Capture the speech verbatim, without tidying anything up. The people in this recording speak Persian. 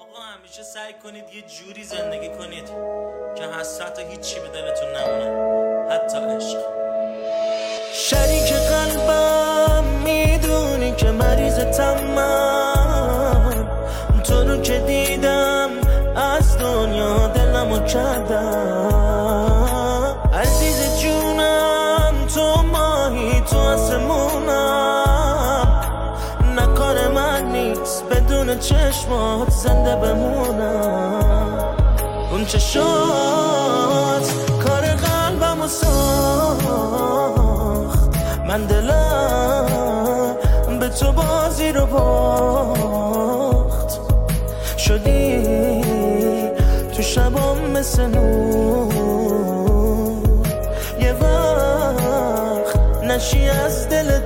آقا همیشه سعی کنید یه جوری زندگی کنید که حسرت هیچی به دلتون نمونه، حتی عشق. شریک قلبم میدونی که مریضتم من، تو رو که دیدم از دنیا دلمو کردم. عزیز جونم تو ماهی تو آسمونم، نکار من نیست بدون چشمات زنده بمونم. اون چشات کار قلبمو ساخت، من دلم به تو بازی رو باخت. شدی تو شبام مثل نور، یه وقت نشی از دل